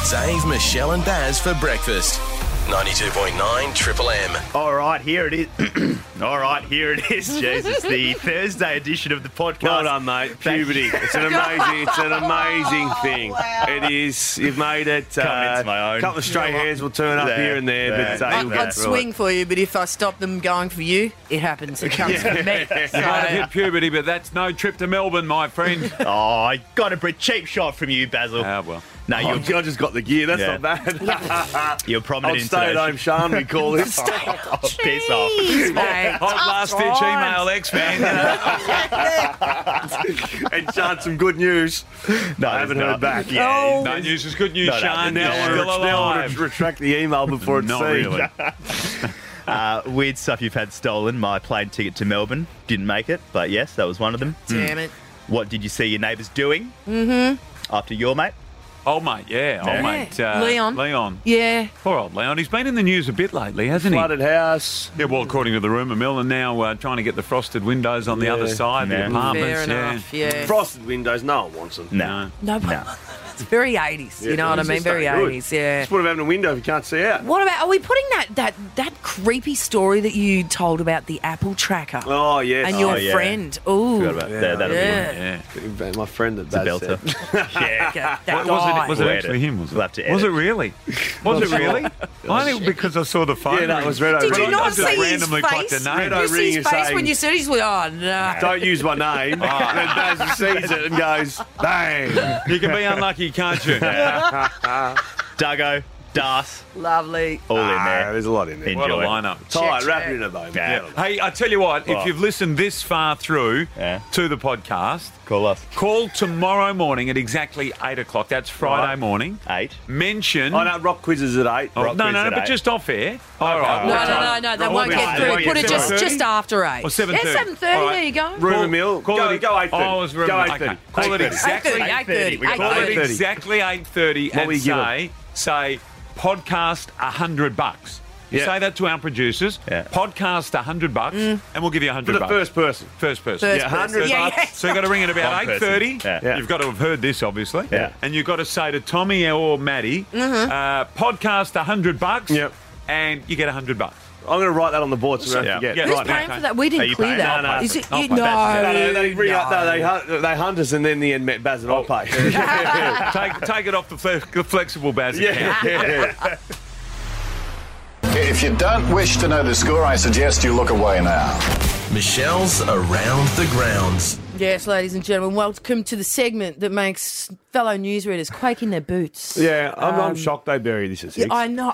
Dave, Michelle and Baz for breakfast. 92.9 Triple M. All right, here it is. All right, here it is, Jesus. The Thursday edition of the podcast. Well done, mate. Puberty. It's an amazing thing. Wow. It is. You've made it. Come into my own. A couple of stray hairs will turn up here and there, but you'll get I'd through swing it. for you, but if I stop them going for you, it happens. It comes from me. You might have hit puberty, but that's no trip to Melbourne, my friend. Oh, I got a cheap shot from you, Basil. Ah, well. No, I just got the gear. That's not bad. you're prominent Old in stay-at-home Sean, we call this. Piss off. Jeez, mate. Old last-ditch email, X-Man. And Sean, some good news. No, I haven't heard back. Yeah. No news is good news, No, Sean. no, Now no. we're still Now I want alive. to retract the email before it's Not seen. really. Weird stuff you've had stolen. My plane ticket to Melbourne. Didn't make it, but yes, that was one of them. Damn it. What did you see your neighbours doing? After your mate? Old mate, yeah. Old mate. Leon. Yeah. Poor old Leon. He's been in the news a bit lately, hasn't he? Flooded house. Yeah, well, according to the rumour mill, and now trying to get the frosted windows on the other side, Yeah. the apartments. Fair enough, yeah. Frosted windows, no one wants them. No. No, but it's very 80s, you know what I It's mean? just Very not good. 80s, yeah. Just put them having a window if you can't see out. What about, are we putting that creepy story that you told about the Apple tracker Oh, yes. and your yeah. friend? Ooh. Forgot about that. That'll Yeah. Yeah. My friend that be a does belter. that. Yeah. That Was guy. it We'll actually edit. him? Was it? We'll have to Was it edit. really? Was it really? I think because I saw the phone. Yeah, that ring. was Redo. Did you Redo not just see his randomly plucked face? a name. Redo You see ring his is face saying- when you said it? He's like, oh, no. Don't use my name. And then Daz sees it and goes, bang. You can be unlucky, can't you? Duggo, Das, Lovely. all in there. There's a lot in there. What a Enjoy. lineup. Tight, Check, wrap check. it in a bow. Yeah. Hey, I tell you what, if you've listened this far through Yeah. to the podcast, Call us. call tomorrow morning at exactly 8 o'clock. That's Friday Right. morning. 8. Mention... I know rock quizzes at 8. Oh, Rock no, quiz no, at but 8. just off air. All right. No, they won't get through. Put it just after 8. Or 7:30. Yeah, 7:30, All right. there you go. Rumour mill. Call Go it 8:30. Oh, I was Go remembering. 8:30. Okay. Call it 8:30. exactly 8:30. We got Call it 8:30. exactly 8:30 What and will you give say podcast $100. You Yeah. say that to our producers. Yeah. Podcast $100, and we'll give you $100. For the first person. First person. First Yeah, person. 100 Yeah, bucks. yeah. So you've got to ring at about One person. 8:30. Yeah. You've got to have heard this, obviously. Yeah. And you've got to say to Tommy or Maddie, podcast $100. Yep. And you get $100. I'm going to write that on the board so we don't Yeah. forget. Yeah. Who's Right paying now. for that? We Are didn't you clear paying? that. No, no. Is it? I'll You, pay that. They hunt us and then in the end met Baz and I'll pay. Take it off the flexible Baz Yeah. account. If you don't wish to know the score, I suggest you look away now. Michelle's Around the Grounds. Yes, ladies and gentlemen, welcome to the segment that makes fellow newsreaders quake in their boots. Yeah, I'm shocked they bury this at 6. I know.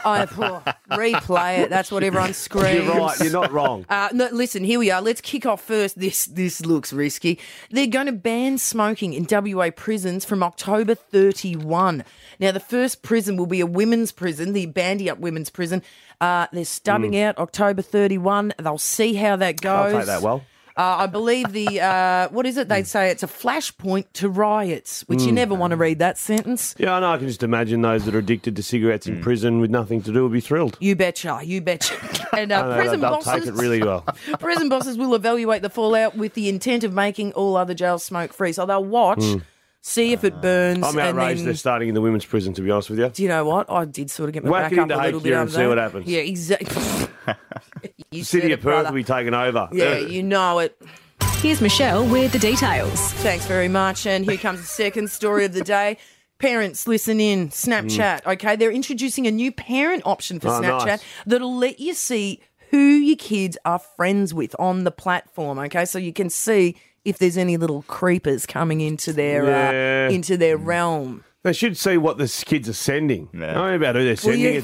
Replay it. That's what everyone screams. You're right, you're not wrong. No, listen, here we are. Let's kick off first. This looks risky. They're going to ban smoking in WA prisons from October 31. Now, the first prison will be a women's prison, the Bandy Up Women's Prison. They're stubbing out October 31. They'll see how that goes. I'll take that well. I believe what is it? They'd say it's a flashpoint to riots, which you never want to read that sentence. Yeah, I know. I can just imagine those that are addicted to cigarettes in prison with nothing to do will be thrilled. You betcha. And I know, prison they'll bosses, take it really well. prison bosses will evaluate the fallout with the intent of making all other jails smoke-free. So they'll watch, see if it burns. I'm and outraged then, they're starting in the women's prison, to be honest with you. do you know what? I did sort of get my Whack back it up into a little Hake bit here over and see that. what happens. Yeah, exactly. You City said of it, Perth brother. will be taken over. Yeah, you know it. Here's Michelle with the details. Thanks very much. And here comes the second story of the day. Parents, listen in. Snapchat, okay? They're introducing a new parent option for Oh, Snapchat nice. that'll let you see who your kids are friends with on the platform, okay? So you can see if there's any little creepers coming into their realm. They should see what the kids are sending. Yeah. I don't know about who they're sending yeah. it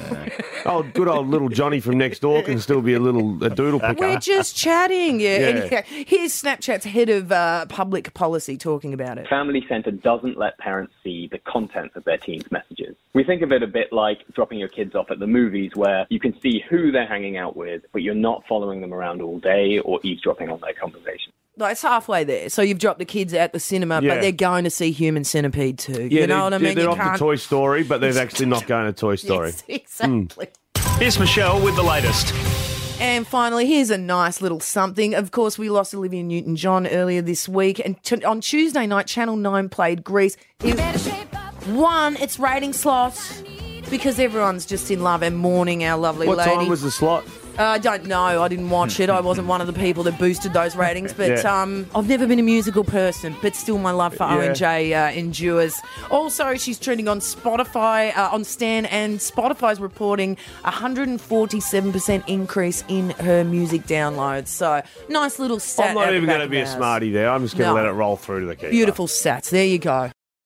to. Good old little Johnny from next door can still be a doodle picker. We're just chatting, yeah. Yeah. And here's Snapchat's head of public policy talking about it. Family Centre doesn't let parents see the content of their teens' messages. We think of it a bit like dropping your kids off at the movies where you can see who they're hanging out with, but you're not following them around all day or eavesdropping on their conversation. Like, it's halfway there. So you've dropped the kids at the cinema, Yeah. but they're going to see Human Centipede too. Yeah, you know what I mean? They're You off can't- to Toy Story, but they're actually not going to Toy Story. Yes, exactly. Here's Michelle with the latest. And finally, here's a nice little something. Of course, we lost Olivia Newton-John earlier this week. And on Tuesday night, Channel 9 played Grease. One, it's rating slots because everyone's just in love and mourning our lovely What lady. time was the slot? I don't know. I didn't watch it. I wasn't one of the people that boosted those ratings. But Yeah. I've never been a musical person, but still my love for Yeah. ONJ endures. Also, she's trending on Spotify, on Stan, and Spotify's reporting 147% increase in her music downloads. So, nice little stat. I'm not out the even back going to of be a ours. smarty there. I'm just going to No. let it roll through to the keeper. Beautiful stats. There you go.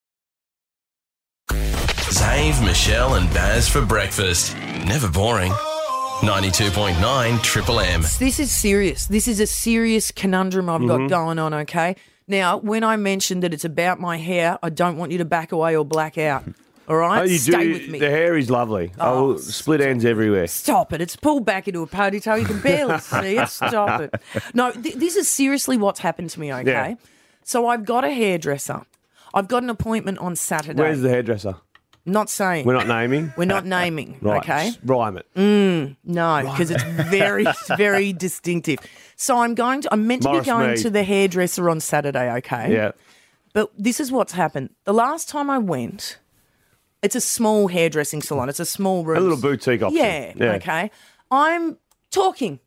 Zave, Michelle, and Baz for breakfast. Never boring. 92.9 Triple M. This is serious. This is a serious conundrum I've got going on, okay? Now, when I mentioned that it's about my hair, I don't want you to back away or black out. All right? Oh, you Stay do. with me. The hair is lovely. Oh, split ends everywhere. Stop it. It's pulled back into a ponytail. You can barely see it. Stop it. No, this is seriously what's happened to me, okay? Yeah. So I've got a hairdresser. I've got an appointment on Saturday. Where's the hairdresser? Not saying. We're not naming? We're not naming, Right. okay? just rhyme it. No, because it's very, very distinctive. So I'm meant to Morris be going Mead. to the hairdresser on Saturday, okay? Yeah. But this is what's happened. The last time I went, it's a small hairdressing salon. It's a small room. A little boutique option. Yeah, okay. I'm talking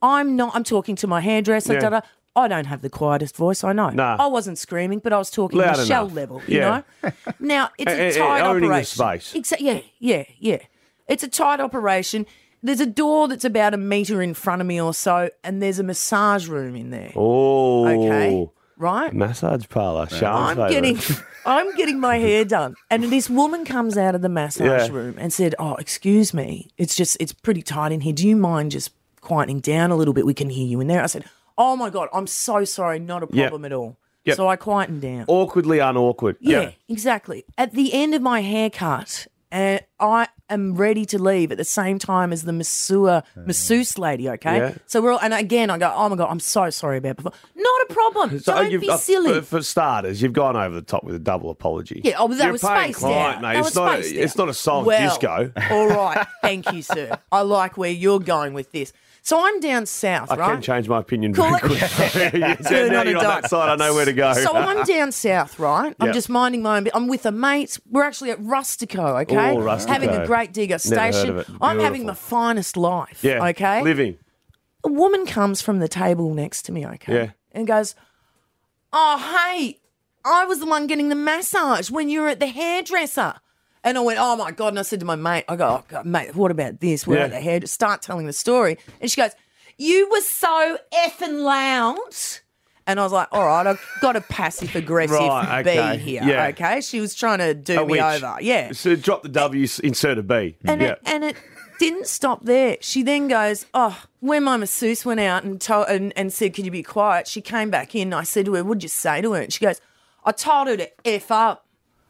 to my hairdresser. Yeah. Da-da. I don't have the quietest voice, I know. Nah. I wasn't screaming, but I was talking Loud Michelle enough. level, you Yeah. know? Now, it's a And tight owning the operation. space. Yeah. It's a tight operation. There's a door that's about a metre in front of me or so, and there's a massage room in there. Oh. Okay. Right? Massage parlour. Sean's favourite. I'm getting my hair done. And this woman comes out of the massage Yeah. room and said, "Oh, excuse me. It's pretty tight in here. Do you mind just quietening down a little bit? We can hear you in there." I said, "Oh my God, I'm so sorry. Not a Yep. problem at all." Yep. So I quietened down. Awkwardly unawkward. Yeah, exactly. At the end of my haircut, and I am ready to leave at the same time as the masseuse lady, okay? Yeah. So we're all, and again, I go, "Oh my God, I'm so sorry about before." Not a problem. So Don't you've be got- silly. For starters, you've gone over the top with a double apology. Yeah, oh, but that You're was paying spaced client, out. mate. That It's was not. spaced It's out. not a silent Well, disco. All right. Thank you, sir. I like where you're going with this. So I'm down south, I right? can change my opinion Cool. very quickly. Turn now on a you're on dime. that side, I know where to go. So I'm down south, right? I'm Yep. just minding my own bit. I'm with a mate. We're actually at Rustico, okay? Oh, Rustico. Having a great digger Never heard station. of it. I'm having Beautiful. my finest life, Yeah. okay? Living. A woman comes from the table next to me, okay? Yeah. And goes, "Oh, hey, I was the one getting the massage when you were at the hairdresser." And I went, "Oh my God." And I said to my mate, I go, "Oh God, mate, what about this? We're Yeah. at the hair." Start telling the story. And she goes, "You were so effing loud." And I was like, all right, I've got a passive aggressive Right, okay. B here. Yeah. Okay. She was trying to do A me witch. over. Yeah. So drop the W, insert a B. And yeah. it didn't stop there. She then goes, "Oh, when my masseuse went out and said, 'Could you be quiet?" She came back in. I said to her, "What'd you say to her?" And she goes, "I told her to F up."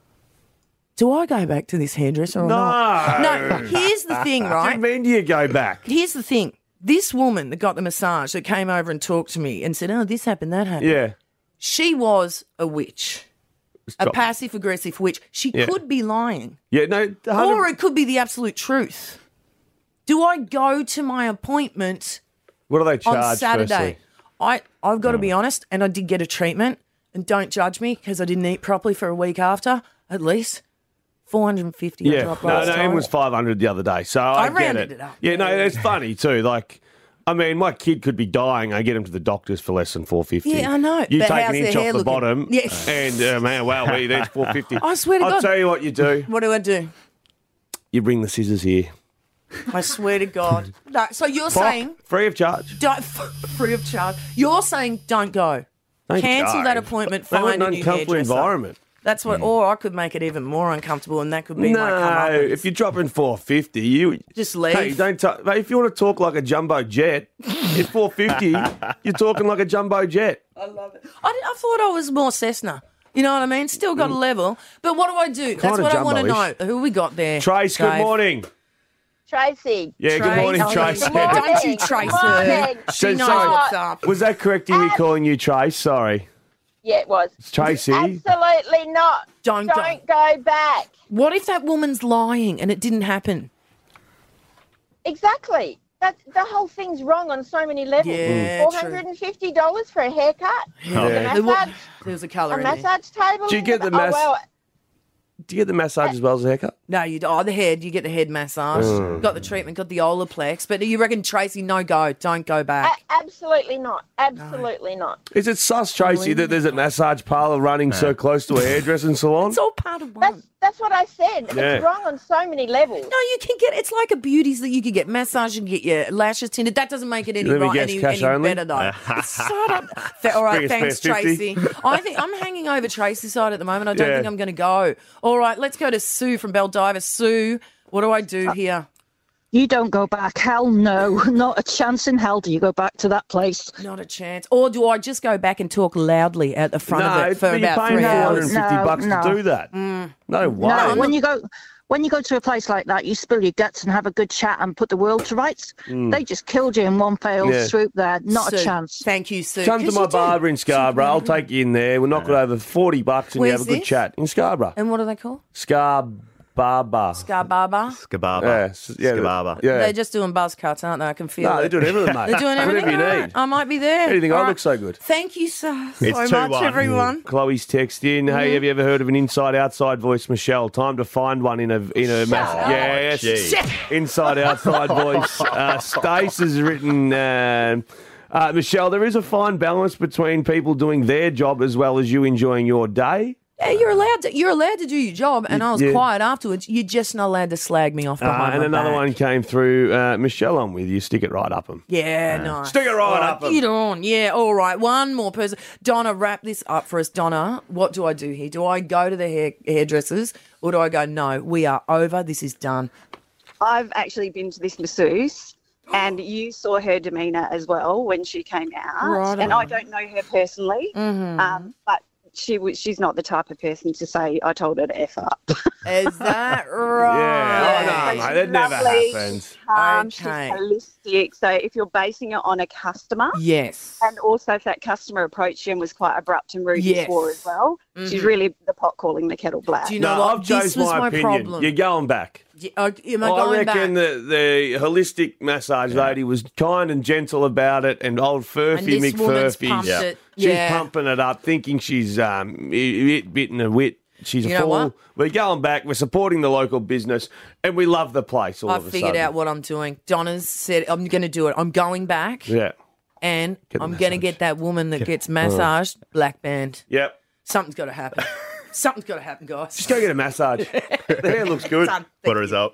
Do I go back to this hairdresser or not? No. Here's the thing, right? When do you go back? Here's the thing. This woman that got the massage that came over and talked to me and said, "Oh, this happened, that happened." Yeah. She was a witch. A Stop. passive aggressive witch. She Yeah. could be lying. Yeah, no. 100 Or it could be the absolute truth. Do I go to my appointment what do they charge on Saturday? firstly? I've got to be honest, and I did get a treatment, and don't judge me because I didn't eat properly for a week after, at least. 450 I Yeah. dropped No, last no, time. it was 500 the other day. So I get rounded it up. Yeah, no, it's funny too. Like, I mean, my kid could be dying. I get him to the doctors for less than 450. Yeah, I know. You But take how's an their inch off hair the looking? bottom, Yeah. and man, wow, there's 450. I swear to I'll God. tell you what you do. What do I do? You bring the scissors here. I swear to God. No, so you're saying Free of charge. don't, free of charge. You're saying don't go. Don't Cancel go. that appointment. They want Find an a new uncomfortable hairdresser. environment. That's what, or I could make it even more uncomfortable, and that could be my come No, up. if you're dropping 450, you Just leave. Hey, don't. Mate, if you want to talk like a jumbo jet, at 450, you're talking like a jumbo jet. I love it. I thought I was more Cessna. You know what I mean? Still got a level. But what do I do? That's Kinda what I want to know. jumbo-ish. Who we got there? Trace, good Dave? morning. Tracy. Yeah, good morning, Trace. Good morning. Don't you trace Good her. morning. She knows sorry. what's up. Was that correct in me calling you Trace? Sorry. Yeah, it was. It's Tracy. Absolutely not. Don't go back. What if that woman's lying and it didn't happen? Exactly. The whole thing's wrong on so many levels. Yeah, $450 for a haircut. Yeah. A massage, There's a a colour in there. massage table. Do you get the Oh, well, Do you get the massage as well as the haircut? No, you the head. You get the head massage. Got the treatment. Got the Olaplex. But you reckon, Tracy, no go. Don't go back. Absolutely not. Absolutely not. Is it sus, Tracy, that there's a massage parlour running so close to a hairdressing salon? It's all part of one. That's what I said. Yeah. It's wrong on so many levels. No, you can get. It's like a beauty's that you can get massage and get your lashes tinted. That doesn't make it any Let me right, guess, any cash only? better though. Shut up. All right, Bring us thanks, past 50. Tracy. I think I'm hanging over Tracy's side at the moment. I don't Yeah. think I'm going to go. All right, let's go to Sue from Baldiva. Sue, what do I do here? You don't go back. Hell no. Not a chance in hell do you go back to that place. Not a chance. Or do I just go back and talk loudly at the front of it for but you're about paying 3 hours? $450 No. to do that. No way. No, when you go to a place like that, you spill your guts and have a good chat and put the world to rights. They just killed you in one fell swoop there. Not Sue, a chance. Thank you, Sue. Come to 'Cause my you do. barber in Scarborough. I'll take you in there. We'll knock it over $40 and you have a Where's good this? chat. In Scarborough. And what are they called? Scarborough. Scarbaba. Skababa. Skababa. They're just doing buzz cuts, aren't they? I can feel No, it. they're doing everything, mate. They're doing everything. Whatever you All right. need. I might be there. Anything All I right. look so good. Thank you so much, 2-1. everyone. Chloe's text in. Hey, have you ever heard of an inside-outside voice, Michelle? Time to find one in a massive. Yes. Gee. Inside-outside voice. Stace has written. Michelle, there is a fine balance between people doing their job as well as you enjoying your day. Yeah, you're allowed to do your job, and I was Yeah. quiet afterwards. You're just not allowed to slag me off behind And my another back. one came through. Michelle, I'm with you. Stick it right up 'em. Yeah, nice. Stick it right All up 'em. Get on. Yeah, all right. One more person. Donna, wrap this up for us. Donna, what do I do here? Do I go to the hairdressers or do I go, no, we are over. This is done. I've actually been to this masseuse, and you saw her demeanour as well when she came out. Right And on. I don't know her personally, but she's not the type of person to say, I told her to F up. Is that right? Yeah. Oh, no, mate. That never Lovely. happens. She's Okay. holistic. So if you're basing it on a customer, Yes. and also if that customer approached you and was quite abrupt and rude Yes. before as well, she's really the pot calling the kettle black. Do you know No, what? I've This changed was my my opinion. problem. You're going back. Am I I going reckon back? the holistic massage lady was kind and gentle about it, and old Furphy And this woman's McFurphy, pumped it. she's Yeah. pumping it up, thinking she's bitten a wit. She's You a know fool. what? We're going back. We're supporting the local business, and we love the place. All I of a figured sudden. out what I'm doing. Donna's said, I'm going to do it. I'm going back Yeah. and Get the I'm going to massage. get that woman that gets massaged, black band. Yep. Something's got to happen. Something's got to happen, guys. Just go get a massage. The hair looks good. Done. What a result.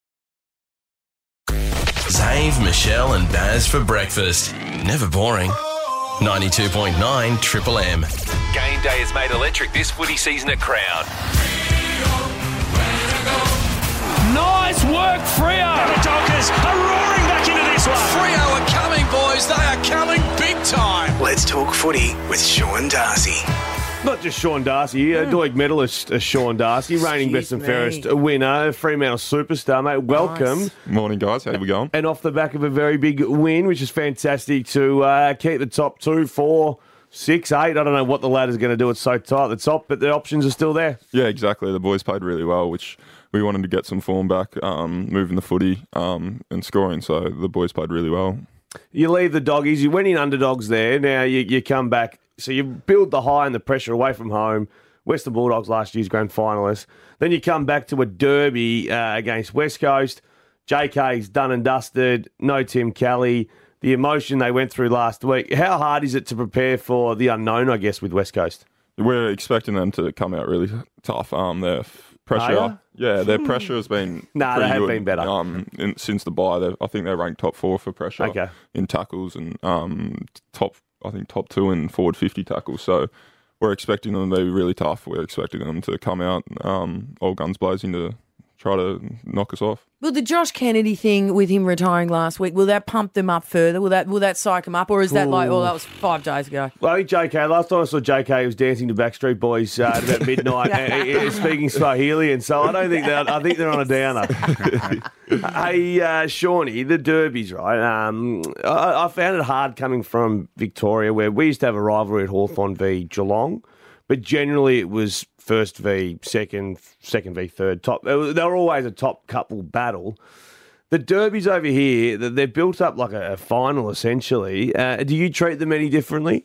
Zave, Michelle, and Baz for breakfast. Never boring. 92.9 Triple M. Game day is made electric this footy season at Crown. Nice work, Freo. The Dockers are roaring back into this one. Freo are coming, boys. They are coming big time. Let's talk footy with Sean Darcy. Not just Sean Darcy, Doig medalist Sean Darcy, reigning best and fairest winner, Fremantle superstar, mate. Welcome. Morning, guys. How we going? And off the back of a very big win, which is fantastic to keep the top 2, 4, 6, 8. I don't know what the ladder's going to do. It's so tight at the top, but the options are still there. Yeah, exactly. The boys played really well, which we wanted to get some form back, moving the footy and scoring. So the boys played really well. You leave the doggies. You went in underdogs there. Now you come back. So you build the high and the pressure away from home. Western Bulldogs last year's grand finalists. Then you come back to a derby against West Coast. JK's done and dusted. No Tim Kelly. The emotion they went through last week. How hard is it to prepare for the unknown, I guess, with West Coast? We're expecting them to come out really tough. Their pressure, Are yeah, their pressure has been Nah, they pretty have good. been better. Since the bye. I think they're ranked top 4 for pressure Okay. in tackles and top 2 in forward 50 tackles. So we're expecting them to be really tough. We're expecting them to come out all guns blazing to try to knock us off. Well, the Josh Kennedy thing with him retiring last week, will that pump them up further? Will that psych them up? Or is that like, that was 5 days ago? Well, I think JK, last time I saw JK, he was dancing to Backstreet Boys at about midnight, speaking Swahili, and so I think they're on a downer. Hey, Shawnee, the derbies, right? I found it hard coming from Victoria, where we used to have a rivalry at Hawthorn v Geelong, but generally it was first v second, second v third. Top. They were always a top couple battle. The derbies over here, they're built up like a final, essentially. Do you treat them any differently?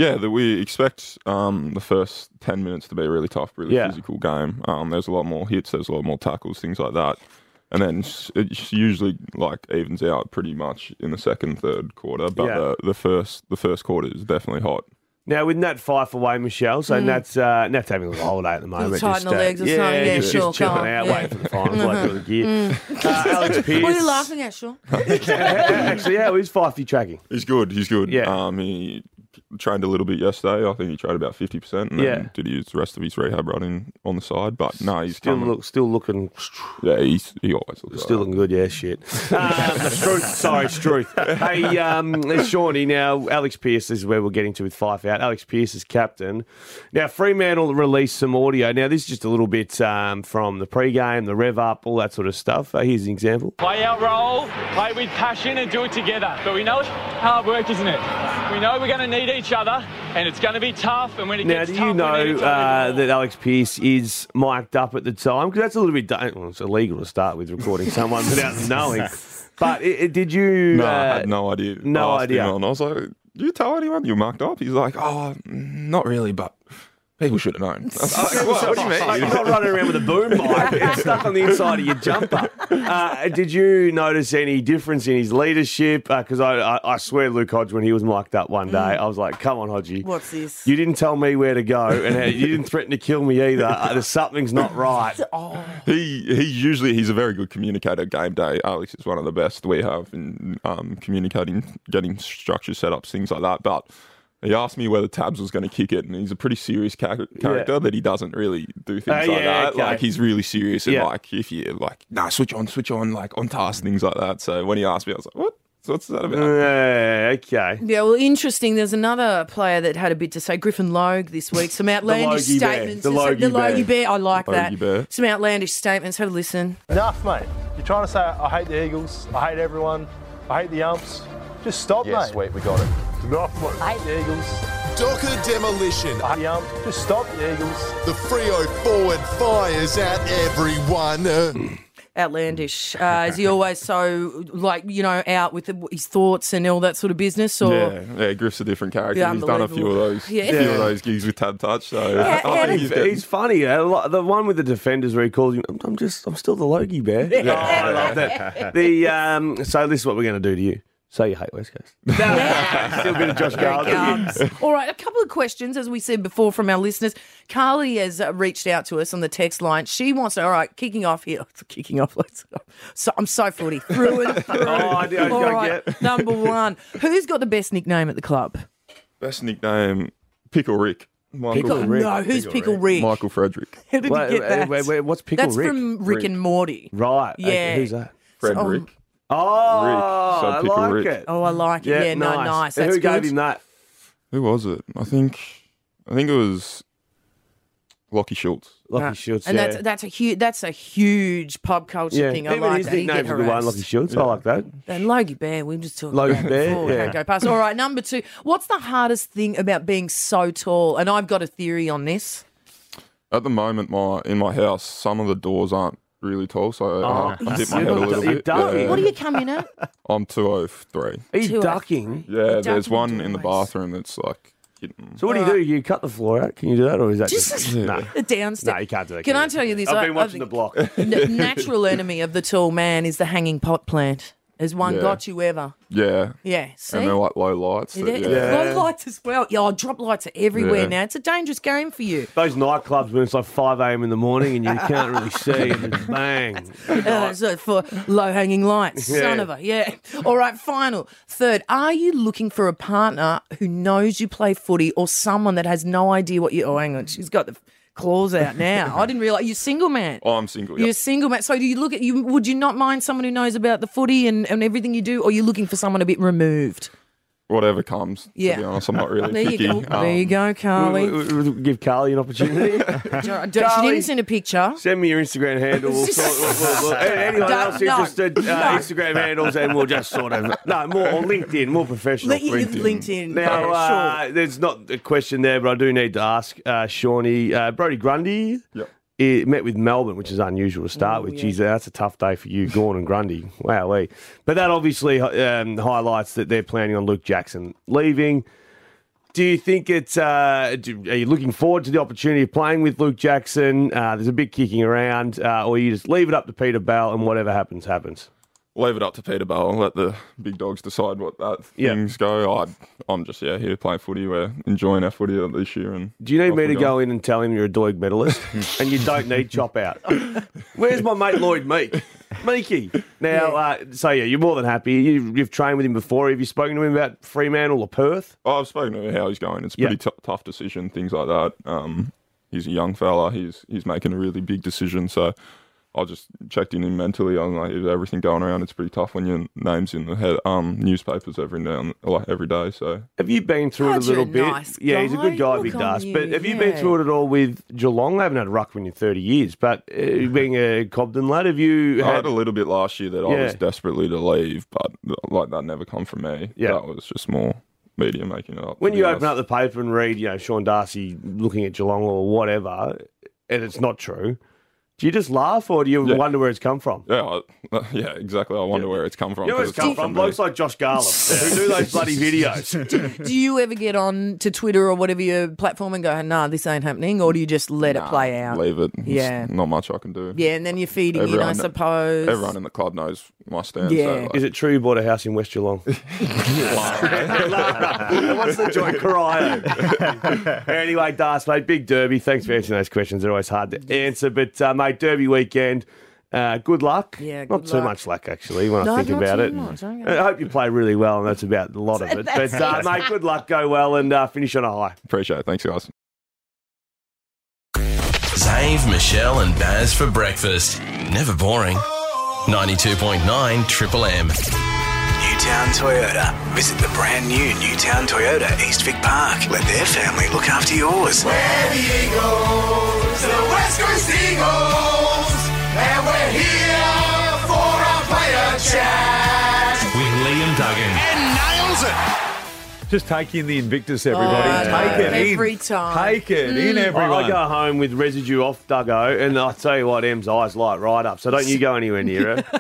Yeah, we expect the first 10 minutes to be a really tough, really Yeah. physical game. There's a lot more hits, there's a lot more tackles, things like that. And then it usually evens out pretty much in the second, third quarter. But the first quarter is definitely hot. Now, with Nat Fife away, Michelle, so Nat's having a little holiday at the moment. tighten the legs or something. Yeah, just sure, chilling come on. out, Yeah. waiting for the finals, waiting for the gear. Alex Pearce. What are you laughing at, Sean? Actually, how is Fifey tracking? He's good. Yeah. He trained a little bit yesterday. I think he trained about 50% and then did the rest of his rehab running on the side. But no, he's still looking. Yeah, he always looks still looking good. Yeah, shit. Struth. Hey, Shawnee. Now, Alex Pearce is where we're getting to with Fife out. Alex Pearce is captain. Now, Fremantle released some audio. Now, this is just a little bit from the pre-game, the rev up, all that sort of stuff. Here's an example. Play our role, play with passion and do it together. But we know it's hard work, isn't it? We know we're going to need each other and it's going to be tough. And when it gets do tough, you know we need each other. that Alex Pearce is mic'd up at the time? Because that's a little bit... Well, it's illegal to start with recording someone without them knowing. But did you... No, I had no idea. No idea. I was like, "Did you tell anyone you marked up?" He's like, "Oh, not really, but people should have known." I was like, what do you mean? You're not running around with a boom mic. It's stuck on the inside of your jumper. Did you notice any difference in his leadership? Because I swear Luke Hodge, when he was mic'd up one day, I was like, come on, Hodgie. What's this? You didn't tell me where to go, and you didn't threaten to kill me either. Something's not right. He's a very good communicator game day. Alex is one of the best we have in communicating, getting structure setups, things like that. But he asked me whether Tabs was going to kick it, and he's a pretty serious character that he doesn't really do things like that. Okay. Like, he's really serious, and if you switch on, like on task, things like that. So when he asked me, I was like, what? So what's that about? Okay. Yeah, well, interesting. There's another player that had a bit to say, Griffin Logue, this week. Some outlandish statements. The Logie Bear. I like Logie that. Bear. Some outlandish statements. Have a listen. Enough, mate. You're trying to say, I hate the Eagles, I hate everyone, I hate the umps. Just stop, mate. Sweet, we got it. Enough, mate. I hate the Eagles. Docker Demolition. I hate the umps. Just stop the Eagles. The Freo forward fires at everyone. Outlandish. Is he always so, out with his thoughts and all that sort of business? Or? Yeah, Griff's a different character. Yeah, He's done a few of those, gigs with Tab Touch. So he's funny. The one with the defenders where he calls him, I'm still the Logie Bear. Yeah. Oh, I love that. So this is what we're going to do to you. So you hate West Coast. Still a bit of Josh Carlton. All right, a couple of questions, as we said before, from our listeners. Carly has reached out to us on the text line. She wants to, all right, kicking off here. Kicking off, let's go. So, I'm so footy, through and through. All right, number one. Who's got the best nickname at the club? Best nickname, Pickle Rick. Pickle Rick. No, who's Pickle Rick? Michael Frederick. How did you get that? What's Pickle That's Rick? That's from Rick and Morty. Right. Yeah. Okay, who's that? Frederick. Oh, Rick. So Pickle I like Rick. it. Oh, I like it. Yeah, no, nice. That's Who gave good. him that? Who was it? I think it was Lockie Schultz. Lockie Schultz, and yeah. that's a huge pop culture thing. I Even like his that. nickname's a good one, Lockie Schultz. I like that. And Logie Bear, we just talked Logie about Bear, before. yeah. Don't go past. All right, number two. What's the hardest thing about being so tall? And I've got a theory on this. At the moment, in my house, some of the doors aren't really tall, so I dip my head a little bit. What do you come in at? I'm 203. Are you ducking? Yeah, there's one in the bathroom that's like hitting. So what do? You cut the floor out? Can you do that, or is that Just no? a downstairs. No, you can't do that. Can I tell you this? I've been watching The Block. Natural enemy of the tall man is the hanging pot plant. Has one got you ever? Yeah. Yeah, see? And they're like low lights. Low lights as well. Yeah, drop lights are everywhere now. It's a dangerous game for you. Those nightclubs when it's like 5 a.m. in the morning and you can't really see and it's bang. So for low-hanging lights. Son of a, yeah. All right, final. Third, are you looking for a partner who knows you play footy or someone that has no idea what you... Oh, hang on. She's got the claws out now. I didn't realise. You're single, man. Oh, I'm single, You're a single, man. So do you look at... Would you not mind someone who knows about the footy and everything you do, or are you looking for someone a bit removed? Whatever comes, to be honest. I'm not really there picky. There you go, Carly. We'll give Carly an opportunity. She didn't send a picture. Send me your Instagram handle. Anyone else interested, Instagram handles, and we'll just sort of... No, more on LinkedIn, more professional. LinkedIn. Now, sure. there's not a question there, but I do need to ask Shawnee. Brody Grundy met with Melbourne, which is unusual to start with. Geez, that's a tough day for you, Gawn and Grundy. Wowee. But that obviously highlights that they're planning on Luke Jackson leaving. Do you think it's? Are you looking forward to the opportunity of playing with Luke Jackson? There's a big kicking around, or you just leave it up to Peter Bell and whatever happens, happens. Leave it up to Peter Bell. Let the big dogs decide what things go. I'm just here playing footy. We're enjoying our footy this year. And do you need me to go in and tell him you're a Doig medalist and you don't need chop out? Where's my mate Lloyd Meekie? Now, you're more than happy. You've trained with him before. Have you spoken to him about Fremantle or Perth? I've spoken to him how he's going. It's a pretty tough decision, things like that. He's a young fella. He's making a really big decision. So I just checked in him mentally. I'm like, is everything going around? It's pretty tough when your name's in the newspapers every day. So have you been through it a little bit? Nice yeah, he's a good guy, Big Das. But have you been through it at all with Geelong? They haven't had a ruckman in 30 years. But being a Cobden lad, have you? I had a little bit last year that I was desperately to leave, but that never come from me. Yeah, that was just more media making it up. When you open up the paper and read, Sean Darcy looking at Geelong or whatever, and it's not true. Do you just laugh or do you wonder where it's come from? Yeah, exactly. I wonder where it's come from. You know where it's come from? Blokes like Josh Garland who do those bloody videos. Do you ever get on to Twitter or whatever your platform and go, nah, this ain't happening? Or do you just let it play out? Leave it. Yeah. There's not much I can do. Yeah, and then you're feeding in, I suppose. Everyone in the club knows my stance. Yeah. Is it true you bought a house in West Geelong? What's the joy? Cryo. Anyway, Das, mate, big derby. Thanks for answering those questions. They're always hard to answer. But, mate, derby weekend. Good luck. Yeah, not too much luck, actually, when I think about it. Much, okay. I hope you play really well, and that's about a lot of it. But, mate, good luck. Go well and finish on a high. Appreciate it. Thanks, guys. Zave, Michelle and Baz for breakfast. Never boring. 92.9 Triple M. Newtown Toyota. Visit the brand new Newtown Toyota East Vic Park. Let their family look after yours. We're the Eagles, the West Coast Eagles, and we're here for our player chat. With Liam Duggan. And nails it. Just take in the Invictus, everybody. Take it every in. time. Take it in, everyone. I go home with residue off Duggo, and I tell you what, Em's eyes light right up. So don't you go anywhere near it.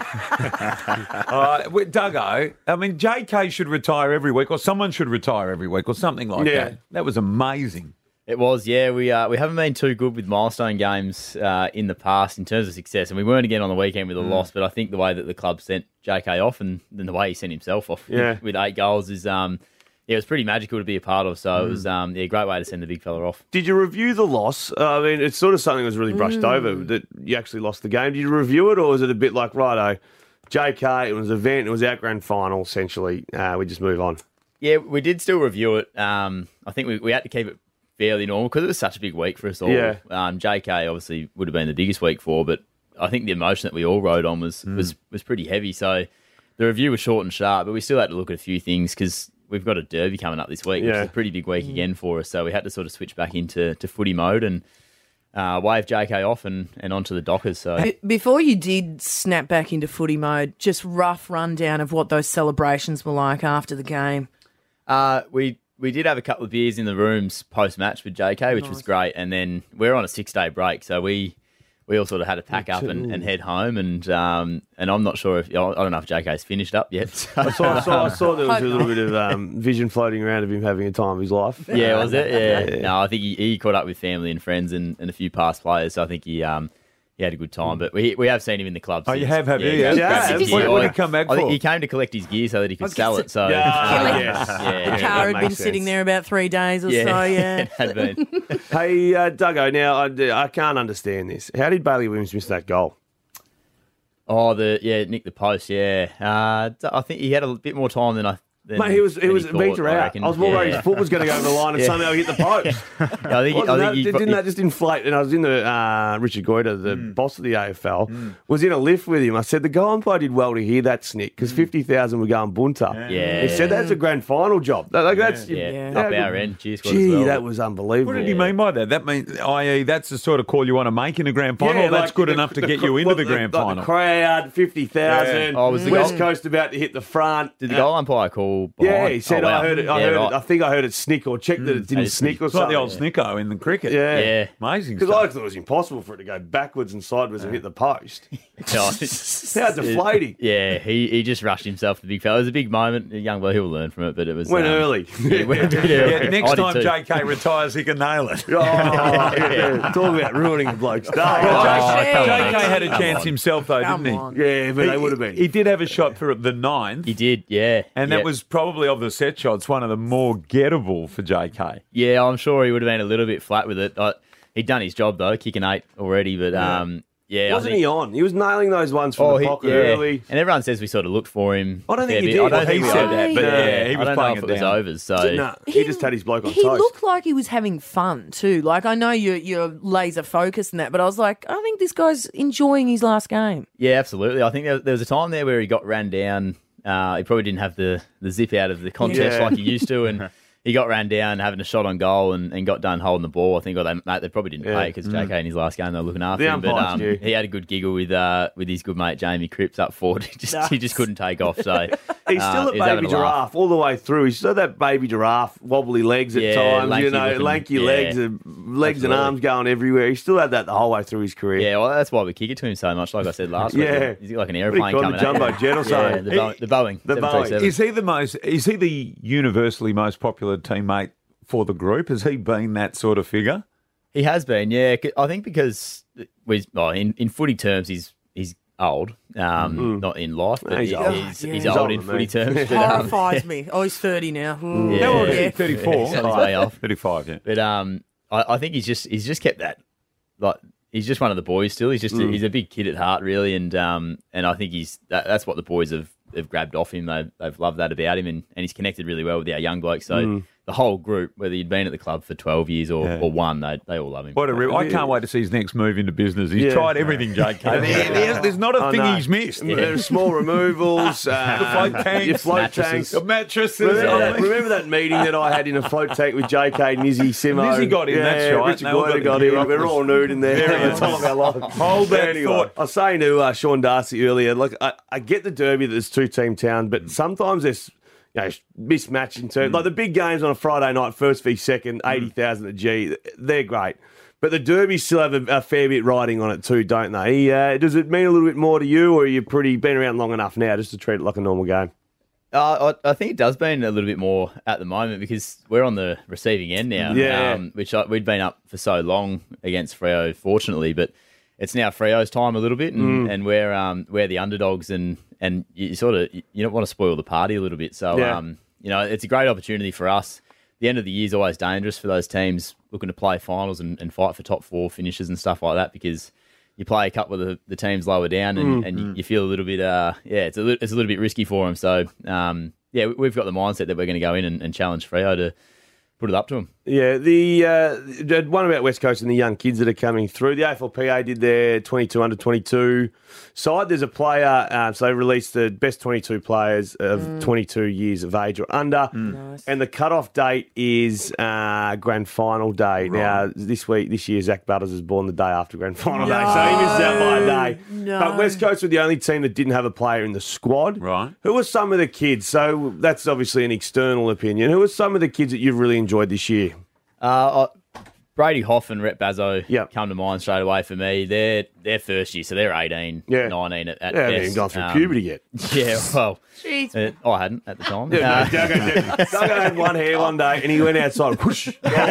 Duggo, I mean, JK should retire every week, or someone should retire every week, or something like that. That was amazing. It was, yeah. We haven't been too good with milestone games in the past in terms of success, and we weren't again on the weekend with a loss. But I think the way that the club sent JK off, and then the way he sent himself off with 8 goals is it was pretty magical to be a part of. So it was a great way to send the big fella off. Did you review the loss? I mean, it's sort of something that was really brushed over, that you actually lost the game. Did you review it, or was it a bit like, righto, JK, it was an event, it was our grand final, essentially. We just move on. Yeah, we did still review it. I think we had to keep it fairly normal because it was such a big week for us all. Yeah. JK obviously would have been the biggest week for, but I think the emotion that we all rode on was pretty heavy. So the review was short and sharp, but we still had to look at a few things because we've got a derby coming up this week, which is a pretty big week again for us. So we had to sort of switch back into footy mode and wave JK off and onto the Dockers. So before you did snap back into footy mode, just rough rundown of what those celebrations were like after the game. We did have a couple of beers in the rooms post-match with JK, which was great. And then we're on a 6-day break, so we all sort of had to pack up and head home. And I'm not sure I don't know if JK's finished up yet. So. I saw there was a little bit of vision floating around of him having a time of his life. Yeah, was it? Yeah. No, I think he caught up with family and friends and a few past players. So I think he had a good time. But we have seen him in the club. Oh, since. you have you? Yeah. What did he come back for? I think he came to collect his gear so that he could sell it. So the car had been sitting there about 3 days or so, yeah. It had been. Hey, Duggo, now I can't understand this. How did Bailey Williams miss that goal? Oh, Nick the post, yeah. I think he had a bit more time than Mate, he was beat her out. I was more worried his foot was going to go over the line and somehow hit the post. Didn't that just inflate? And I was in the Richard Goyder, the boss of the AFL, was in a lift with him. I said the goal umpire did well to hear that snick because 50,000 were going bunter. Yeah. He said that's a grand final job. Up our end. Gee, that was unbelievable. What did he mean by that? That means, i.e., that's the sort of call you want to make in a grand final. Yeah, that's good enough to get you into the grand final. The crowd, 50,000. Oh, was the West Coast about to hit the front. Did the goal umpire call couple behind. Yeah, he said, Oh, wow. I heard it. I think I heard it snick or check that it didn't snick or It's like something. the old Snicko in the cricket. Yeah. Amazing Because stuff. I thought it was impossible for it to go backwards and sideways and hit the post. Oh, How deflating. Yeah, he just rushed himself, the big fella. It was a big moment. A young boy, he'll learn from it, but it was... Went early. Yeah, went a bit early. Yeah, next I did time too. JK retires, he can nail it. Talk about ruining a bloke's day. JK had a chance himself, though, didn't he? Yeah, but they would have been. He did have a shot for the 9th. He did, yeah. And that was probably, of the set shots, one of the more gettable for JK. Yeah, I'm sure he would have been a little bit flat with it. He'd done his job, though, kicking 8 already, but... Yeah, Wasn't he on? He was nailing those ones from the pocket early. And everyone says we sort of looked for him. I don't think a he bit. did. I don't think He we said did. that, but yeah, he was I don't playing know if it it was down. overs. So No, he just had his bloke on He toast. looked like he was having fun too. Like, I know you're laser focused in that, but I was like, I think this guy's enjoying his last game. yeah, absolutely. I think there was a time there where he got ran down. He probably didn't have the zip out of the contest Yeah. like he used to, and he got ran down having a shot on goal and got done holding the ball. I think they probably didn't pay because JK in his last game they were looking after The him. But umpires do. he had a good giggle with his good mate Jamie Cripps up forward. He just couldn't take off. So He's still he a was having baby a laugh. giraffe all the way through. He's still that baby giraffe, wobbly legs at Yeah, times, lanky looking, lanky yeah. legs and Absolutely. arms going everywhere. He still had that the whole way through his career. Yeah, well, that's why we kick it to him so much. Like I said last week, Yeah. he's like an What do you airplane call coming the jumbo at jet or something? the Boeing. The Boeing. 737. Is he the universally most popular teammate for the group? Has he been that sort of figure? He has been, yeah. I think because in footy terms, he's old, not in life, but He's old. he's old in footy terms. But, Horrifies me. Oh, he's 30 now. Yeah. How old is Yeah. he? 34? He's on his way off. 35, yeah. But I think he's just kept that, like, he's just one of the boys still. He's just he's a big kid at heart, really, and I think that's what the boys have grabbed off him. They've loved that about him, and he's connected really well with our young blokes. So the whole group, whether you'd been at the club for 12 years or one, they all love him. What I can't wait to see his next move into business. He's tried everything, JK. There's not a thing he's missed. There's small removals, The float tanks, your float mattresses. tanks. The mattresses. Remember that meeting that I had in a float tank with JK, Nizzy, Simo? Nizzy got in, that's right. Richard They all Goyder got got in. in. We're all nude in there. Very At the time of our life. Hold that thought. I was saying to Sean Darcy earlier, look, I get the derby that there's two-team town, but sometimes there's mismatch in terms. Like the big games on a Friday night, first v second, 80,000 at G, they're great. But the derbies still have a fair bit riding on it too, don't they? Does it mean a little bit more to you, or are you been around long enough now just to treat it like a normal game? I think it does mean a little bit more at the moment because we're on the receiving end now, which we'd been up for so long against Freo, fortunately, but it's now Freo's time a little bit, and we're the underdogs, and you don't want to spoil the party a little bit. So it's a great opportunity for us. The end of the year is always dangerous for those teams looking to play finals and fight for top 4 finishes and stuff like that because you play a couple of the teams lower down and you feel a little bit it's a little bit risky for them. So we've got the mindset that we're going to go in and challenge Freo to put it up to them. Yeah, the one about West Coast and the young kids that are coming through. The AFLPA did their 22 under 22 side. There's a player, so they released the best 22 players of 22 years of age or under, and the cut-off date is grand final day. Right. Now, this year, Zach Butters was born the day after grand final day, so he misses out by a day. No. But West Coast were the only team that didn't have a player in the squad. Right. Who were some of the kids? So that's obviously an external opinion. Who are some of the kids that you've really enjoyed this year? Brady Hoff and Rhett Bazzo come to mind straight away for me. They're first year, so they're 18, 19 at they best. haven't even gone through puberty yet. Yeah, well, Jeez. I hadn't at the time. Duggo had one hair one day and he went outside, whoosh,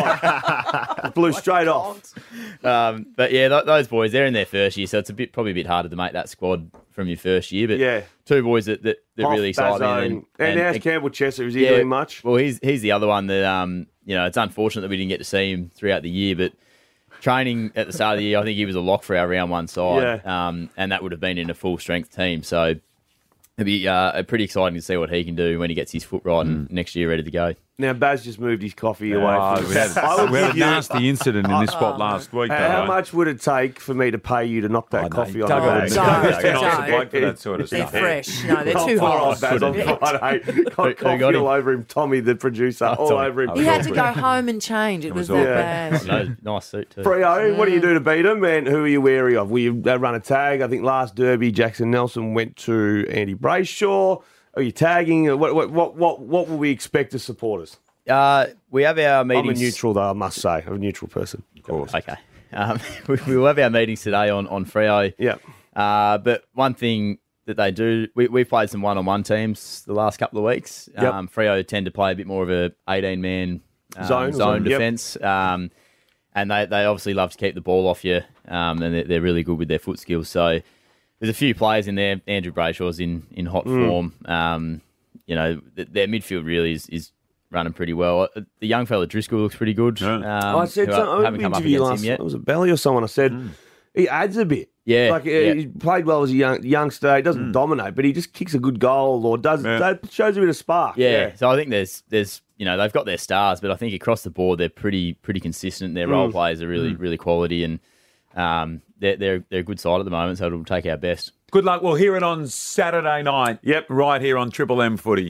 blew straight off. But yeah, those boys, they're in their first year, so it's probably a bit harder to make that squad from your first year. But two boys that really excite me. And how's Campbell Chesser? Is he doing much? Well, he's the other one that it's unfortunate that we didn't get to see him throughout the year, but training at the start of the year, I think he was a lock for our round 1 side, and that would have been in a full strength team. So it'd be pretty exciting to see what he can do when he gets his foot right and next year ready to go. Now, Baz just moved his coffee away from We had a nasty incident in this spot last week. How much would it take for me to pay you to knock that coffee on? Doug's a bloke for that sort of They're stuff. fresh. No, they're too hot. Baz on Friday. Got coffee all over him. Tommy, the producer, all over him. He had to go home and change. It was that bad. Nice suit too. Freo, what do you do to beat them, and who are you wary of? We run a tag. I think last derby, Jackson Nelson went to Andy Brayshaw. Are you tagging? What will we expect as supporters? We have our I'm meetings. a neutral, though, I must say. I'm a neutral person. Of course. Okay. We will have our meetings today on Freo. Yeah. But one thing that they do, we've played some one-on-one teams the last couple of weeks. Yep. Freo tend to play a bit more of a 18-man Zone, defence. And they obviously love to keep the ball off you, and they're really good with their foot skills. So there's a few players in there. Andrew Brayshaw's in hot form. Their midfield really is running pretty well. The young fella Driscoll looks pretty good. I said who something. haven't come up against him yet. It was a Belly or someone. I said he adds a bit. Yeah, he played well as a youngster. He doesn't dominate, but he just kicks a good goal or that shows a bit of spark. Yeah. So I think there's they've got their stars, but I think across the board they're pretty consistent. Their role players are really quality, and they're a good side at the moment. So it'll take our best. Good luck. We'll hear it on Saturday night. Yep, right here on Triple M Footy.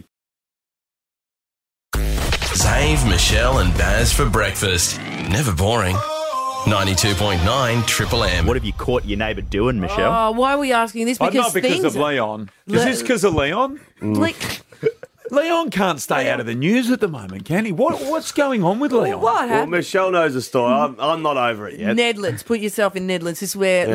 Zave, Michelle and Baz for breakfast. Never boring. 92.9 Triple M. What have you caught your neighbour doing, Michelle? Oh, why are we asking this? Because Not because things of Leon. Is this because of Leon? Leon can't stay out of the news at the moment, can he? What's going on with Leon? What Well, happened? Michelle knows the story. I'm not over it yet. Nedlands. Put yourself in Nedlands. This is where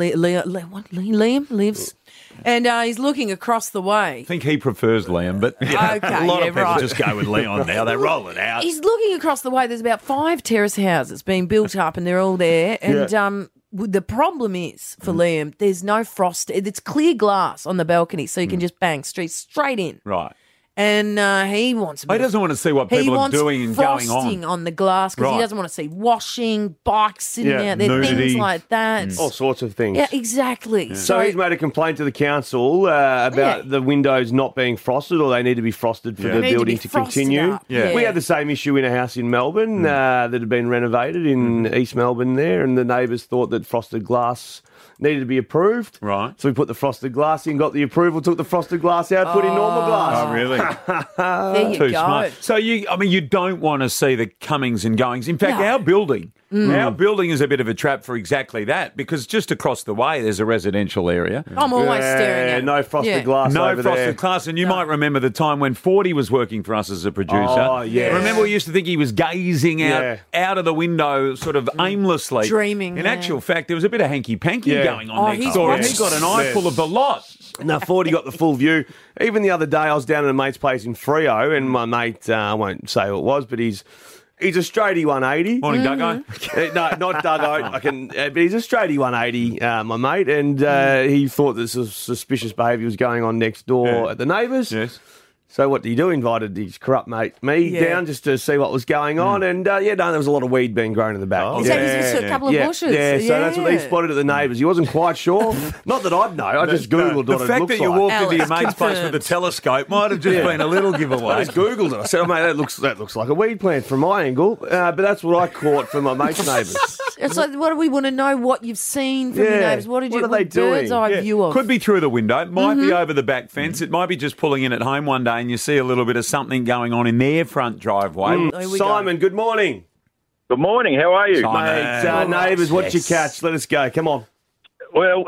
Liam lives. And he's looking across the way. I think he prefers Liam, but Okay, a lot of people right. just go with Leon now. They roll it out. He's looking across the way. There's about 5 terrace houses being built up, and they're all there. And the problem is for Liam, there's no frost. It's clear glass on the balcony, so you can just bang straight in. Right. And he wants. He doesn't want to see what people are doing and going frosting on. on the glass because he Right. doesn't want to see washing, bikes sitting out there, nudity. things like that. All sorts of things. Yeah, exactly. So he's made a complaint to the council about the windows not being frosted, or they need to be frosted for the Need to building be to frosted continue. up. Yeah. We had the same issue in a house in Melbourne that had been renovated in East Melbourne there, and the neighbours thought that frosted glass needed to be approved. Right. So we put the frosted glass in, got the approval, took the frosted glass out, put in normal glass. Oh, really? There you Too go. smart. So you don't want to see the comings and goings. In fact, No. our building is a bit of a trap for exactly that, because just across the way there's a residential area. I'm always staring at it. No frosted Yeah. glass No over frosted there. glass, and you might remember the time when Forty was working for us as a producer. Oh, yes. Remember we used to think he was gazing out of the window sort of aimlessly. Dreaming, In yeah. actual fact, there was a bit of hanky-panky Yeah. going on next he's door. great. He got an eye full of the lot. No, Fordy got the full view. Even the other day, I was down at a mate's place in Freo, and my mate, I won't say who it was, but he's a straighty 180. Morning, Duggo. No, not Duggo. But he's a straighty 180, my mate, and he thought that some suspicious behaviour was going on next door at the neighbours. Yes. So what did he do? Invited his corrupt mate me down just to see what was going on, and there was a lot of weed being grown in the back. So he's just a couple of bushes. Yeah, so that's what he spotted at the neighbours. He wasn't quite sure. Not that I'd know. I just Googled The what it fact looks that you like. walked into your Alex, mate's place with a telescope might have just been a little giveaway. I just Googled it. I said, oh, mate, that looks like a weed plant from my angle. But that's what I caught from my mate's neighbours. It's like, what do we want to know? What you've seen from your neighbours? What are they doing? Bird's eye view of. Could be through the window. It might be over the back fence. It might be just pulling in at home one day and you see a little bit of something going on in their front driveway. Simon, good morning. Good morning. How are you? Mate, neighbours, what'd you catch? Let us go. Come on. Well,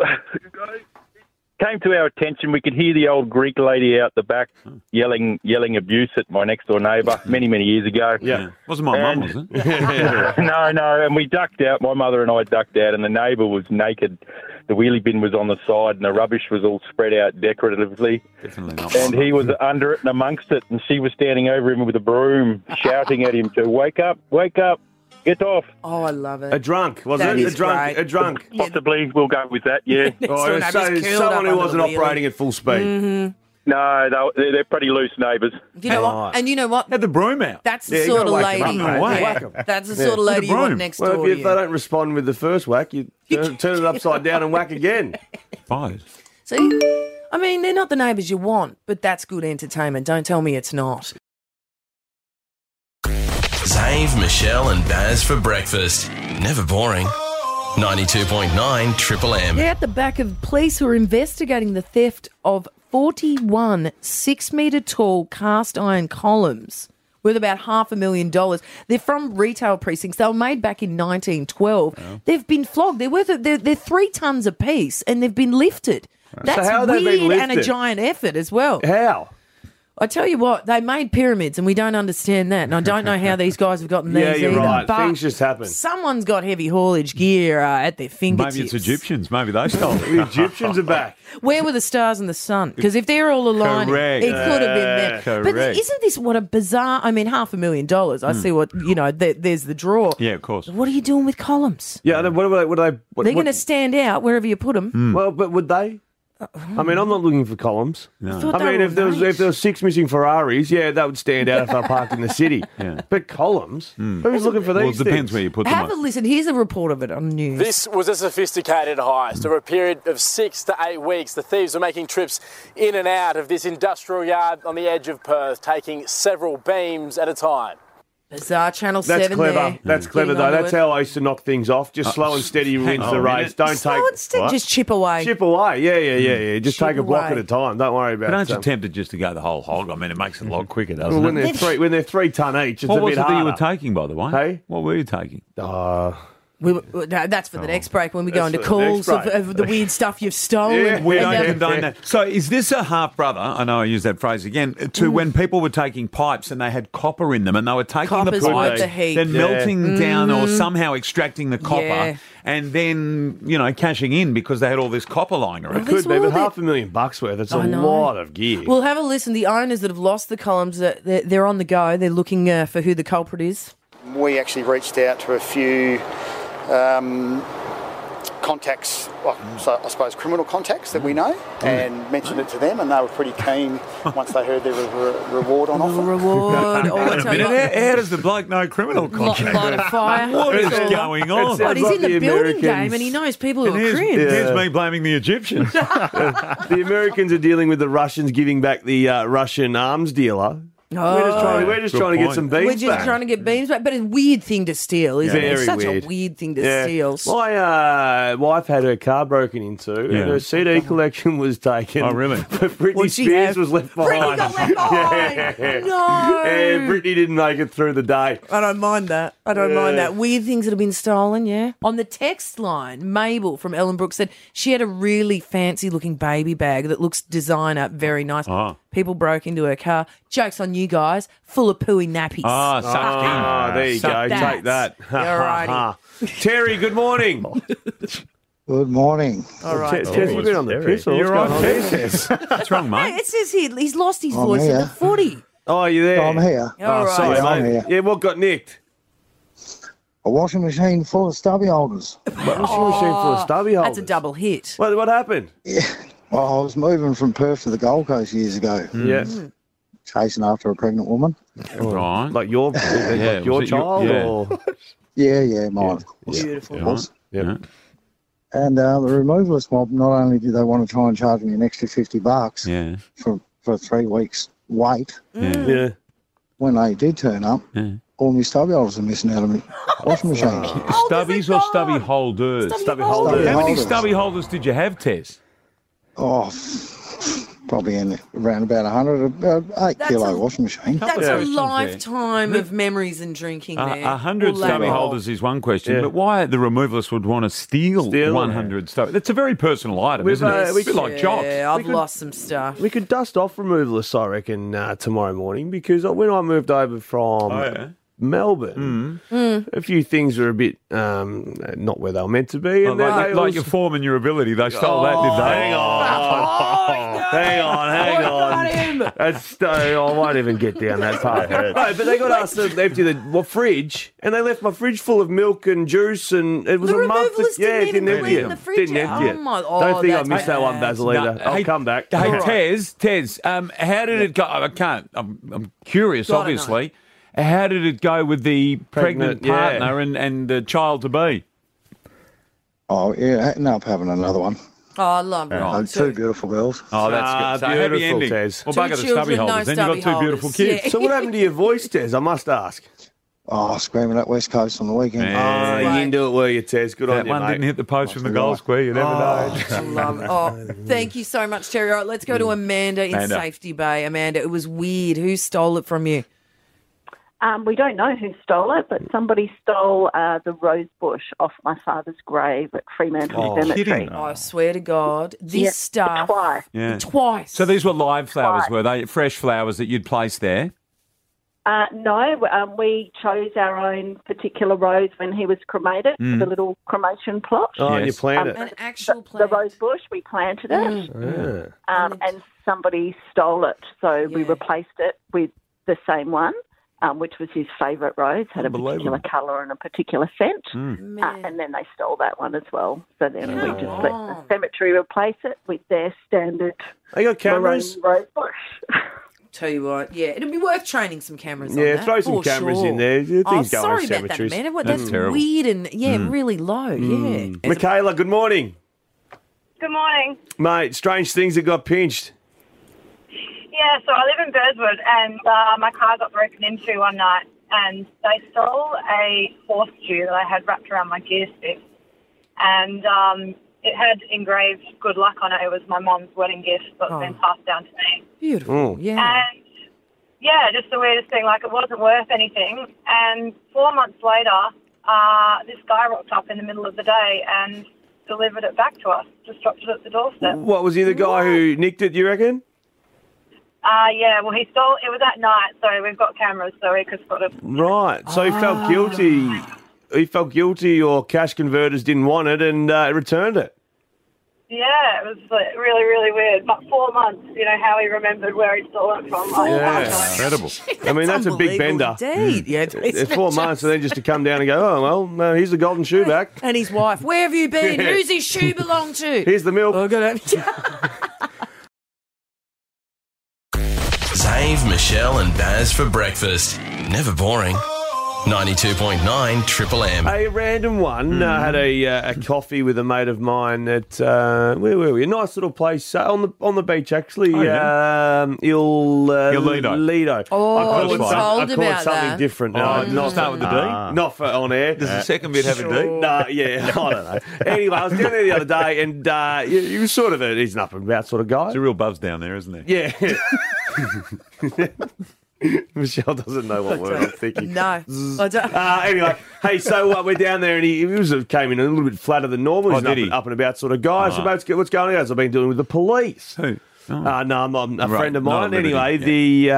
came to our attention. We could hear the old Greek lady out the back yelling abuse at my next door neighbour many years ago. Yeah, wasn't my mum, was it? No, and we ducked out. My mother and I ducked out, and the neighbour was naked. The wheelie bin was on the side, and the rubbish was all spread out decoratively. Definitely not. And he was under it and amongst it, and she was standing over him with a broom, shouting at him to wake up, get off. Oh, I love it. A drunk, was That it? is great. A drunk. Possibly, we'll go with that. Yeah. Oh, so someone who wasn't operating at full speed. Mm-hmm. No, they're pretty loose neighbours. You know what? And you know what? Had the broom out. That's the Yeah, you sort of gotta whack 'em lady. up, mate. Yeah. Whack 'em. That's the sort of lady you want next Well, door if to they you. don't respond with the first whack, you turn it upside down and whack again. Fine. See, I mean, they're not the neighbours you want, but that's good entertainment. Don't tell me it's not. Zave, Michelle and Baz for breakfast. Never boring. 92.9 Triple M. They're at the back of police who are investigating the theft of 41 6-metre tall cast iron columns worth about $500,000. They're from retail precincts. They were made back in 1912. Oh. They've been flogged. They're 3 tons apiece, and they've been lifted. That's how have they weird been and a lifted? giant effort as well. How? I tell you what, they made pyramids and we don't understand that. And I don't know how these guys have gotten these Yeah, you're either, right. but Things just happen. Someone's got heavy haulage gear at their fingertips. Maybe it's Egyptians. Maybe they stole it. The Egyptians are back. Where were the stars and the sun? Because if they're all aligning, Correct. it could have been there. But Correct. isn't this what a bizarre? I mean, $500,000. I see what there's the draw. Yeah, of course. What are you doing with columns? Yeah, what They're going to stand out wherever you put them. Well, but would they? I mean, I'm not looking for columns. No. I thought I they mean, were if there was 6 missing Ferraris, yeah, that would stand out if I parked in the city. Yeah. But columns? Who's looking for these Well, it depends things? where you put them. Have a listen. Here's a report of it on the news. This was a sophisticated heist. Over a period of 6 to 8 weeks, the thieves were making trips in and out of this industrial yard on the edge of Perth, taking several beams at a time. Bizarre Channel That's 7 clever. there. That's clever, Getting though. onto That's it. how I used to knock things off. Just slow and steady wins the race. Don't Slow take... and steady, What? just chip away. Chip away. Yeah. Just Chip take a block away. at a time. Don't worry about But it. aren't you tempted just to go the whole hog? I mean, it makes it a lot quicker, doesn't Well, it? when they're 3 ton each, it's What a was bit it that harder. you were taking, by the way? Hey? What were you taking? That's for the next break when we go That's into for the calls next break. of the weird stuff you've stolen. We And don't now- condone that. So is this a half-brother, I know I use that phrase again, to when people were taking pipes and they had copper in them and they were taking Copper's the worth pipes, the heat. then Yeah. melting down or somehow extracting the copper Yeah. and then, cashing in because they had all this copper lying around? It could This be, but will be- $500,000 worth. It's a I know. lot of gear. We'll have a listen. The owners that have lost the columns, they're on the go. They're looking for who the culprit is. We actually reached out to a few contacts, so I suppose criminal contacts that we know, and mentioned it to them, and they were pretty keen once they heard there was a reward on offer. Reward. Oh, I tell you what, How does the bloke know criminal contract? light of fire. What is going on? But he's like in the the building Americans. game and he knows people who And are here's, cringe. here's me blaming the Egyptians. The Americans are dealing with the Russians giving back the Russian arms dealer. We're just Good trying to get point. some beans We're just back. trying to get beams back, but it's a weird thing to steal, isn't it? Very It's such weird. a weird thing to Yeah. steal. My wife had her car broken into, and her CD collection was taken. Oh, really? But Britney What'd she Spears have? was left Britney behind. got left behind. Yeah. No. Yeah, Britney didn't make it through the day. I don't mind that. I don't mind that. Weird things that have been stolen, yeah. On the text line, Mabel from Ellenbrook said she had a really fancy looking baby bag that looks designer, very nice. Oh. People broke into her car. Joke's on you guys, full of pooey nappies. Ah, sucked in. Ah, there you Sucked go. in. Take that. Alrighty. Terry, good morning. Good morning. All right. Tess, you been on the piss? Or You're what's right, going on Tess. there? What's wrong, Hey, mate? it says here he's lost his I'm voice at here. the footy. Oh, you there? I'm here. All right. Sorry, Yeah, I'm mate. here. Yeah, what got nicked? A washing machine full of stubby holders. Washing machine full of stubby holders. That's a double hit. What happened? Well, I was moving from Perth to the Gold Coast years ago, Yeah. chasing after a pregnant woman. Right. Like your Yeah, like your was it your- child yeah. or Yeah, mine. Beautiful. Was. Yeah. And the removalist mob, not only did they want to try and charge me an extra $50 Yeah. for 3 weeks wait, yeah. when they did turn up, all my stubby holders are missing out of me washing machine. Stubbies or stubby holders? Stubby holders. How many holders. stubby holders did you have, Tess? Oh, probably around about 100, about 8 That's kilo a- washing machine. That's Yeah. a lifetime of memories and drinking there. 100 Or stubby later. holders is one question, Yeah. but why the removalists would want to steal 100 stubby? That's a very personal item, We've, isn't it? It's we a bit like jocks. Yeah, I've lost some stuff. We could dust off removalists, I reckon, tomorrow morning because when I moved over from Melbourne, a few things were a bit not where they were meant to be. And Like your form and your ability, they stole that, did they? Hang on. That's, I won't even get down that part. No, but they got asked to empty the fridge, and they left my fridge full of milk and juice, and it was The a month. removalists It didn't even empty clean it. the fridge Didn't out. empty it. Oh my- Don't think I that's missed that one, bad. Basil. Either. I'll come back. Hey, All right. Tez, how did it go? I can't. I'm curious, Gotta obviously. How did it go with the pregnant Pregnant, partner and the child to be? Oh, yeah, I ended up having another one. Oh, I love it. Oh, two beautiful girls. Oh, that's good. So happy beautiful, ending. Tez. Well, Two bugger the children, stubby no holders. Then you've got stubby two beautiful holders. kids. Yeah. So what happened to your voice, Tez? I must ask. Oh, screaming at West Coast on the weekend. Man. You didn't do it, were you, Tez? Good That on you, one mate. didn't hit the post from the goal square. You never know. I love it. Oh, thank you so much, Terry. All right, let's go to Amanda in Amanda. Safety Bay. Amanda, it was weird. Who stole it from you? We don't know who stole it, but somebody stole the rose bush off my father's grave at Fremantle Cemetery. I swear to God, this stuff. Twice. Yeah. Twice. So these were live flowers, Twice. were they? Fresh flowers that you'd placed there? No, we chose our own particular rose when he was cremated for the little cremation plot. Oh, and you planted it. An actual The rose bush, we planted it, and somebody stole it. So we replaced it with the same one, which was his favourite rose, had a particular colour and a particular scent. And then they stole that one as well. So then we just let the cemetery replace it with their standard They got cameras? maroon rose bush. Tell you what, yeah, it'd be worth training some cameras on Yeah, that. throw some for cameras sure. in there. Things go sorry in about that, cemeteries. Amanda. That's That's terrible. weird and, really low, yeah. Michaela, good morning. Good morning. Mate, strange things that got pinched. Yeah, so I live in Burswood and my car got broken into one night and they stole a horseshoe that I had wrapped around my gear stick and it had engraved good luck on it. It was my mom's wedding gift that's been passed down to me. Beautiful, yeah. And yeah, just the weirdest thing, like it wasn't worth anything. And 4 months later, this guy rocked up in the middle of the day and delivered it back to us, just dropped it at the doorstep. What, was he the guy who nicked it, you reckon? Yeah, well, he stole it was at night, so we've got cameras, so we could sort of. Right, so he felt guilty. He felt guilty or cash converters didn't want it and returned it. Yeah, it was like, really, really weird. But 4 months, how he remembered where he stole it from. Incredible. I mean, that's a big bender. Indeed. Yeah, It's 4 months and then just to come down and go, oh, well, here's the golden shoe back. And his wife, where have you been? Yeah. Who's his shoe belong to? Here's the milk. Zave, Michelle and Baz for breakfast. Never boring. 92.9 Triple M. A random one. Had a coffee with a mate of mine at where were we? A nice little place on the beach, actually. Lido. Oh, I call you it told I call it about something that. different. Not start with the D. Not for on air. Does the second bit have a D? No, yeah, I don't know. Anyway, I was down there the other day, and he was sort of he's an up and about sort of guy. It's a real buzz down there, isn't there? Yeah. Michelle doesn't know what word I'm thinking. No, I don't. Anyway, hey, so we're down there, and he came in a little bit flatter than normal. He's an up and about sort of guy. So, mate, what's going on? I've been dealing with the police. Who? No, I'm a friend of not mine. at liberty, Anyway,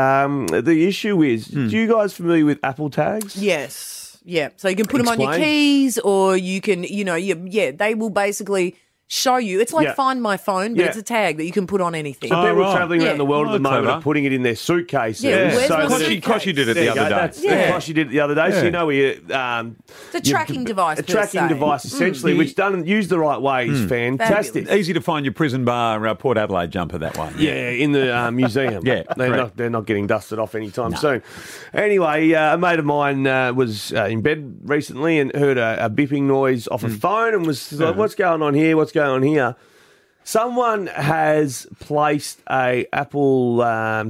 the issue is, do you guys familiar with Apple tags? Yes. Yeah. So you can put them on your Explain. keys, or you can, they will basically show you. It's like Yeah. Find My Phone, but Yeah. it's a tag that you can put on anything. So people travelling around the world at the moment clever. are putting it in their suitcases. Yeah, where's my that- suitcase? Koshy did it There the you go. other day. That's Koshy did it the other day. So Yeah. you know where you, It's a tracking device. a per tracking se. device essentially, which done used the right way is fantastic. Fabulous. Easy to find your prison bar Port Adelaide jumper that way. Yeah, in the museum. Yeah, they're not getting dusted off anytime soon. Anyway, a mate of mine was in bed recently and heard a bipping noise off a phone and was like, "What's going on here? What's going on here?" Someone has placed a Apple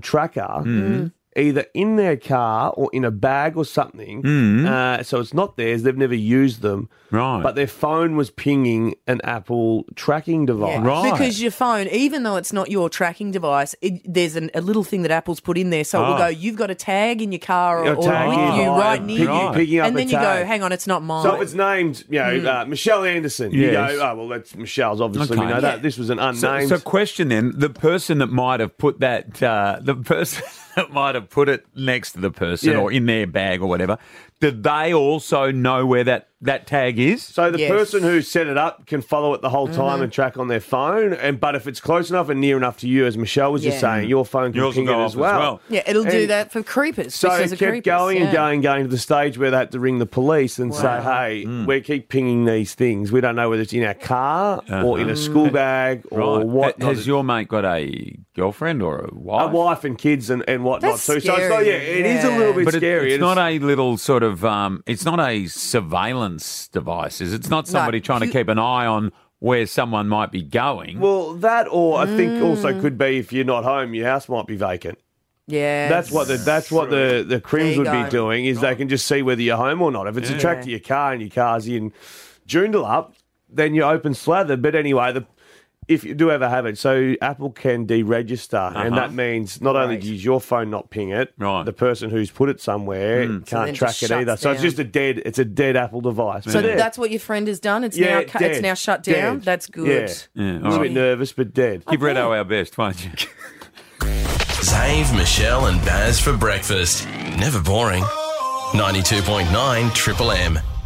tracker either in their car or in a bag or something. So it's not theirs. They've never used them. Right. But their phone was pinging an Apple tracking device. Yeah, Right. because your phone, even though it's not your tracking device, there's a little thing that Apple's put in there. So it will go, you've got a tag in your car or A tag with in you behind, right near you. picking up And a then you go, tag. hang on, it's not mine. So if it's named, Michelle Anderson, you Yes. go, oh, well, that's Michelle's, obviously, Okay. we know that. This was an unnamed. So question then, the person that might have put that, the person that might have put it next to the person Yeah. or in their bag or whatever, did they also know where that tag is? So the Yes. person who set it up can follow it the whole time and track on their phone. But if it's close enough and near enough to you, as Michelle was just Yeah. saying, your phone can Yours will ping it go as off as well. well. Yeah, it'll do And that for creepers. So because it of kept creepers, going and yeah. going to the stage where they had to ring the police and say, hey, we keep pinging these things. We don't know whether it's in our car or in a school bag or what. Has your mate got a girlfriend or a wife? A wife and kids and whatnot That's too. So it's not, scary, it is a little bit But scary. it's not a little sort of, it's not a surveillance device, is it? It's not somebody trying to keep an eye on where someone might be going. Well, that or I think also could be if you're not home, your house might be vacant. Yeah. That's what the There crims you would go. be doing is they can just see whether you're home or not. If it's a track to your car and your car's in Joondalup, then you're open slather. But anyway, if you do ever have it, so Apple can deregister, and that means not only does your phone not ping it, the person who's put it somewhere can't track it either. So it's just a dead Apple device. So that's what your friend has done. It's now shut down. Dead. That's good. Yeah. A little bit nervous, but dead. Give Redo our best, won't you? Zave, Michelle, and Baz for breakfast. Never boring. 92.9 Triple M.